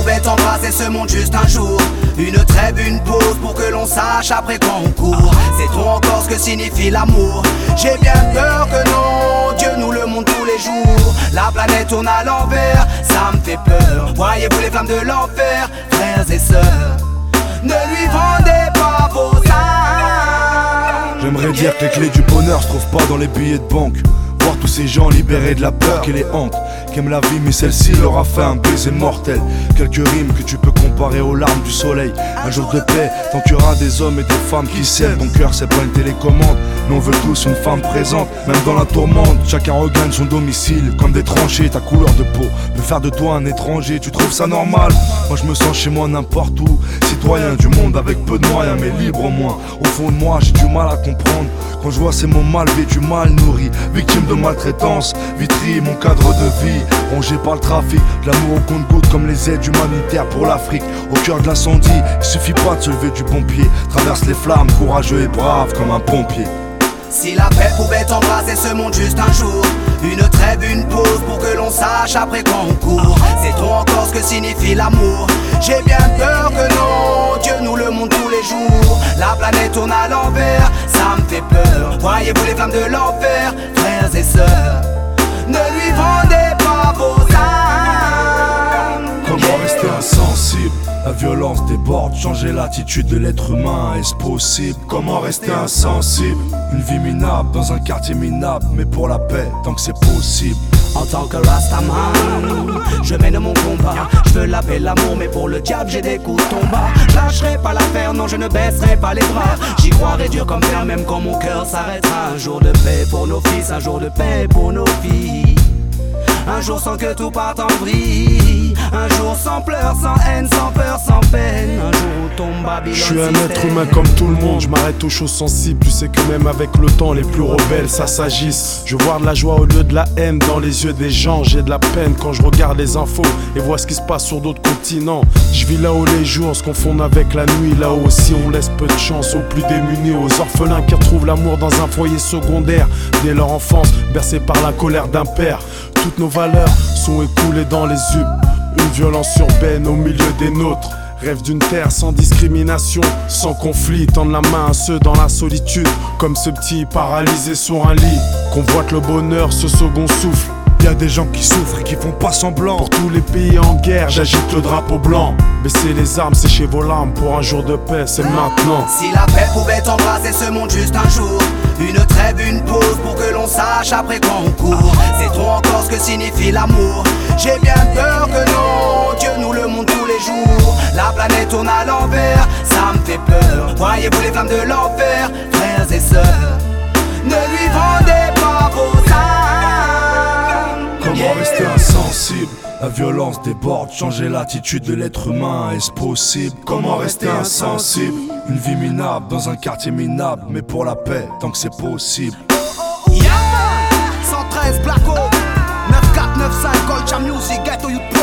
pouvait embrasser ce monde juste un jour. Une trêve, une pause pour que l'on sache après quand on court. Sait-on encore ce que signifie l'amour? J'ai bien peur que non, Dieu nous le montre tous les jours. La planète tourne à l'envers, ça me fait peur. Voyez-vous les flammes de l'enfer, frères et sœurs, ne lui vendez pas vos âmes. J'aimerais dire que les clés du bonheur se trouvent pas dans les billets de banque. Voir tous ces gens libérés de la peur qui les hante, qui aiment la vie mais celle-ci leur a fait un baiser mortel. Quelques rimes que tu peux comparer aux larmes du soleil. Un jour de paix, tant qu'il y aura des hommes et des femmes qui s'aiment. Ton cœur c'est pas une télécommande, mais on veut tous une femme présente. Même dans la tourmente, chacun regagne son domicile. Comme des tranchées, ta couleur de peau peut faire de toi un étranger. Tu trouves ça normal? Moi je me sens chez moi n'importe où. Citoyen du monde avec peu de moyens mais libre au moins. Au fond de moi j'ai du mal à comprendre quand je vois ces mots mal vêtus, mal nourris, victimes de maltraitance, vitrie mon cadre de vie, rongé par le trafic, de l'amour au compte-gouttes comme les aides humanitaires pour l'Afrique. Au cœur de l'incendie, il suffit pas de se lever du bon pied, traverse les flammes, courageux et brave comme un pompier. Si la paix pouvait embrasser ce monde juste un jour, une trêve, une pause pour que l'on sache après quand on court. Sait-on encore ce que signifie l'amour? J'ai bien peur que non, Dieu nous le montre tous les jours. La planète tourne à l'envers, ça me fait peur. Voyez-vous les flammes de l'enfer, frères et sœurs, ne lui vendez pas vos âmes. Comment rester insensible? La violence déborde, changer l'attitude de l'être humain, est-ce possible? Comment rester insensible? Une vie minable dans un quartier minable, mais pour la paix, tant que c'est possible. En tant que Rastaman, je mène mon combat. Je veux la paix, l'amour, mais pour le diable j'ai des coups de tomba. Je lâcherai pas l'affaire, non je ne baisserai pas les bras. J'y croirai dur comme fer, même quand mon cœur s'arrêtera. Un jour de paix pour nos fils, un jour de paix pour nos filles. Un jour sans que tout parte en vrille. Un jour sans pleurs, sans haine, sans peur, sans peine. Un jour où tombe Babylone. Je suis un être humain comme tout le monde, je m'arrête aux choses sensibles. Tu sais que même avec le temps, les plus rebelles, ça s'agisse. Je vois de la joie au lieu de la haine dans les yeux des gens. J'ai de la peine quand je regarde les infos et vois ce qui se passe sur d'autres continents. Je vis là où les jours se confondent avec la nuit. Là où aussi on laisse peu de chance aux plus démunis, aux orphelins qui retrouvent l'amour dans un foyer secondaire dès leur enfance, bercés par la colère d'un père. Toutes nos valeurs sont écoulées dans les yeux. Une violence urbaine au milieu des nôtres. Rêve d'une terre sans discrimination, sans conflit. Tendre la main à ceux dans la solitude, comme ce petit paralysé sur un lit. Convoite le bonheur, ce second souffle. Y'a des gens qui souffrent et qui font pas semblant. Pour tous les pays en guerre, j'agite le drapeau blanc. Baissez les armes, séchez vos larmes. Pour un jour de paix, c'est maintenant. Si la paix pouvait embrasser ce monde juste un jour, une trêve, une pause pour que l'on sache après quand on court. Sait-on encore ce que signifie l'amour? J'ai bien peur que non, Dieu nous le montre tous les jours. La planète tourne à l'envers, ça me fait peur. Voyez-vous les flammes de l'enfer, frères et sœurs, ne lui vendez pas vos âmes. Comment rester insensible? La violence déborde, changer l'attitude de l'être humain, est-ce possible? Comment rester insensible? Une vie minable dans un quartier minable, mais pour la paix, tant que c'est possible. Yeah, 113 Blacko, 9495 Culture Music, Ghetto Youth.